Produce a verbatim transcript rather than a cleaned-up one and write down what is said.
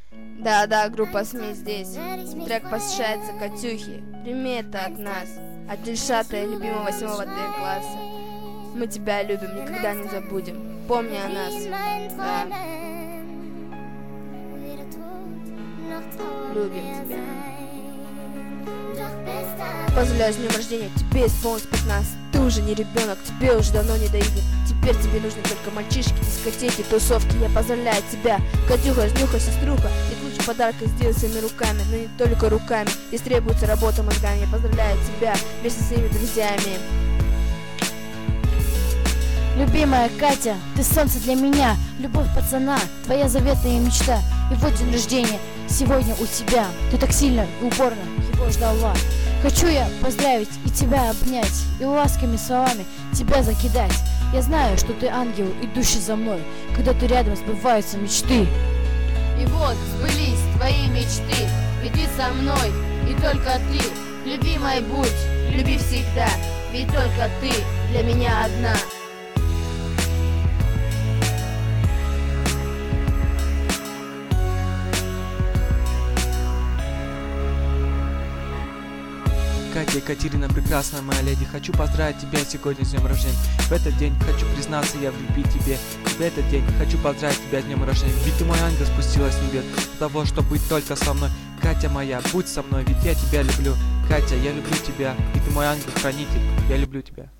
Да-да, группа СМИ здесь. Трек посвящается Катюхе. Прими это от нас, от Дильшата и любимого восьмого Д-класса. Мы тебя любим, никогда не забудем. Помни о нас. Да. Любим тебя. Поздравляю с днем рождения, тебе исполнилось пятнадцать. Ты уже не ребенок, тебе уже давно не до игр. Теперь тебе нужны только мальчишки, дискотеки, тусовки. Я поздравляю тебя, Катюха, Жнюха, сеструха. Ведь лучше подарка сделай своими руками, но не только руками. Здесь требуется работа мозгами. Я поздравляю тебя вместе с своими друзьями. Любимая Катя, ты солнце для меня, любовь пацана, твоя заветная мечта. И вот день рождения сегодня у тебя. Ты так сильно и упорно его ждала. Хочу я поздравить и тебя обнять, и ласковыми словами тебя закидать. Я знаю, что ты ангел, идущий за мной, когда ты рядом сбываются мечты. И вот сбылись твои мечты, иди со мной, и только ты, любимой будь, люби всегда, ведь только ты для меня одна. Катя Екатерина, прекрасная моя леди, хочу поздравить тебя сегодня с днем рождения. В этот день хочу признаться, я в любви тебе. В этот день хочу поздравить тебя с днем рождения. Ведь ты мой ангел спустилась с небес для того, чтобы быть только со мной. Катя моя, будь со мной, ведь я тебя люблю. Катя, я люблю тебя, и ты мой ангел-хранитель, я люблю тебя.